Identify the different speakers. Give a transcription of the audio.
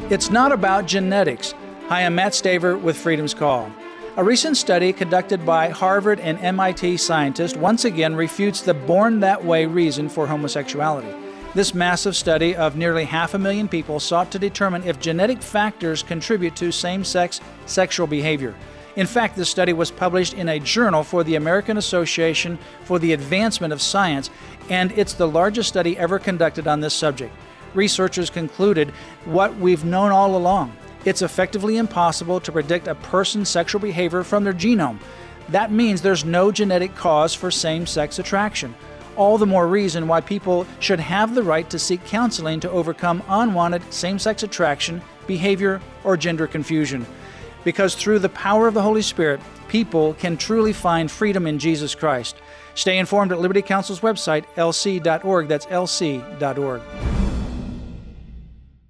Speaker 1: It's not about genetics. Hi, I'm Matt Staver with Freedom's Call. A recent study conducted by Harvard and MIT scientists once again refutes the born that way reason for homosexuality. This massive study of nearly 500,000 people sought to determine if genetic factors contribute to same-sex sexual behavior. In fact, this study was published in a journal for the American Association for the Advancement of Science, and it's the largest study ever conducted on this subject. Researchers concluded what we've known all along. It's effectively impossible to predict a person's sexual behavior from their genome. That means there's no genetic cause for same-sex attraction. All the more reason why people should have the right to seek counseling to overcome unwanted same-sex attraction, behavior, or gender confusion. Because through the power of the Holy Spirit, people can truly find freedom in Jesus Christ. Stay informed at Liberty Counsel's website, lc.org. That's lc.org.